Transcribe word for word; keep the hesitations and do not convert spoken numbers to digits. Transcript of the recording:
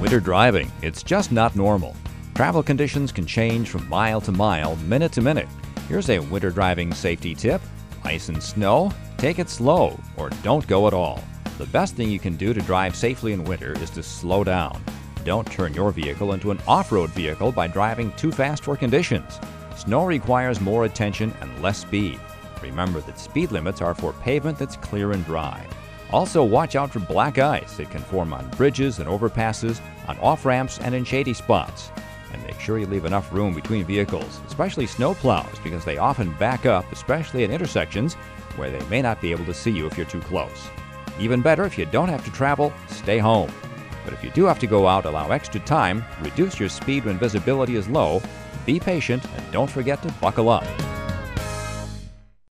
Winter driving, it's just not normal. Travel conditions can change from mile to mile, minute to minute. Here's a winter driving safety tip. Ice and snow, take it slow or don't go at all. The best thing you can do to drive safely in winter is to slow down. Don't turn your vehicle into an off-road vehicle by driving too fast for conditions. Snow requires more attention and less speed. Remember that speed limits are for pavement that's clear and dry. Also, watch out for black ice. It can form on bridges and overpasses, on off-ramps, and in shady spots. And make sure you leave enough room between vehicles, especially snowplows, because they often back up, especially at intersections where they may not be able to see you if you're too close. Even better, if you don't have to travel, stay home. But if you do have to go out, allow extra time, reduce your speed when visibility is low, be patient, and don't forget to buckle up.